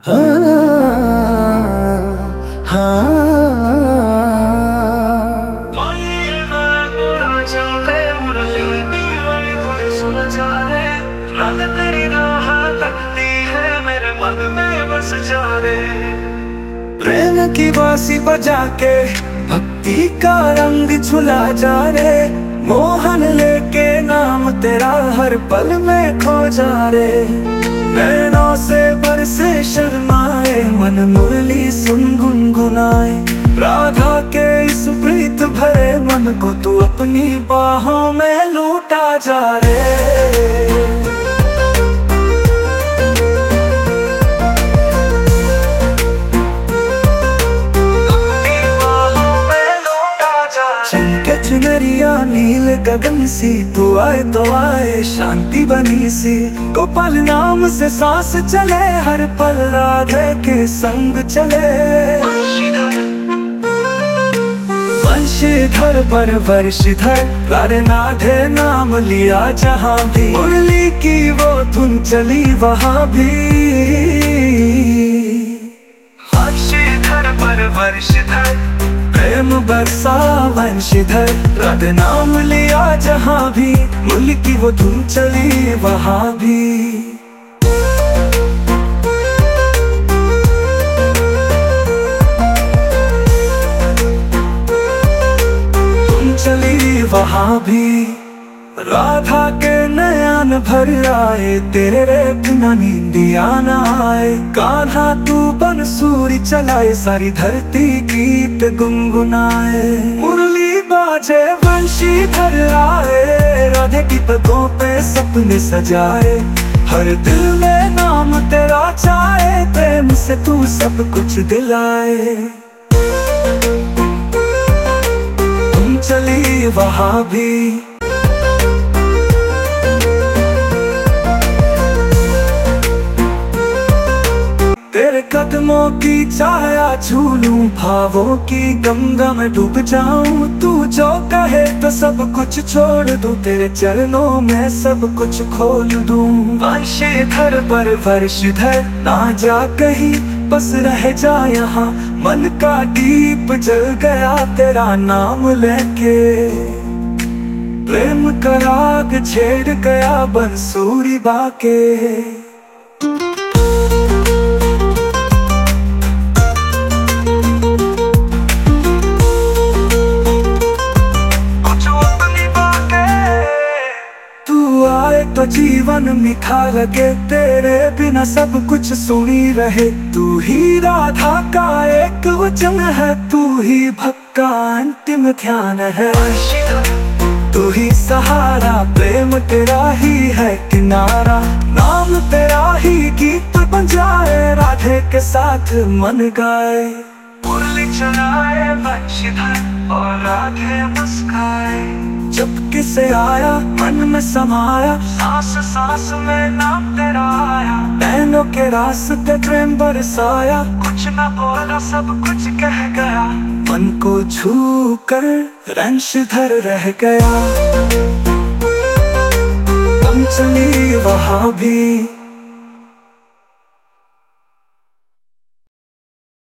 प्रेम की बांसी बजा के भक्ति का रंग झुला जा रे। मोहन लेके नाम तेरा हर पल में खो जा रे। नैनों से बरसे शर्माए मन मुरली सुन गुनगुनाए। राधा के इस प्रीत भरे मन को तू अपनी बाहों में लूटा जा रे। चुनरिया नील गगन सी तू आए तो आए शांति बनी सी। गोपाल नाम से सांस चले हर पल राधे के संग चले। वंशीधर पर वर्षधर राधे नाम लिया जहाँ भी। मुरली की वो धुन चली वहाँ भी। वंशीधर पर वर्षधर प्रेम बरसा वंशीधर राधे नाम लिया जहाँ भी। मुरली की वो धुन चली वहाँ भी। धुन चली वहाँ भी। राधा के नयन भर आए तेरे रे बिना नींदिया न आए। कान्हा तू बंसुरी चलाए सारी धरती गीत गुनगुनाए। मुरली बाजे वंशीधर आए राधे की पगों पे सपने सजाए। हर दिल में नाम तेरा चाहे प्रेम से तू सब कुछ दिलाए। तुम चली वहाँ भी। तेरे कदमों की छाया छू लूं भावों की गंगा में डूब जाऊं। तू जो कहे तो सब कुछ छोड़ दूं तेरे चरणों में सब कुछ खोल दूं। वंशीधर पर वर्षधर ना जा कहीं बस रह जा यहाँ। मन का दीप जल गया तेरा नाम लेके। प्रेम का राग छेड़ गया बंसुरी बाके। तो जीवन मीठा लगे तेरे बिना सब कुछ सुनी रहे। तू ही राधा का एक वचन है तू ही भक्त का अंतिम ध्यान है। तू ही सहारा प्रेम तेरा ही है किनारा। नाम तेरा ही गीत बन जाए राधे के साथ मन गाए। मुरली चलाए वंशीधर और राधे मुस्काए। चुपके से आया मन में समाया सांस सांस में नाम तेरा आया। नैनों के रास्ते प्रेम बरसाया कुछ न बोला सब कुछ कह गया। मन को छू कर वंशीधर रह गया। तुम चली वहाँ भी।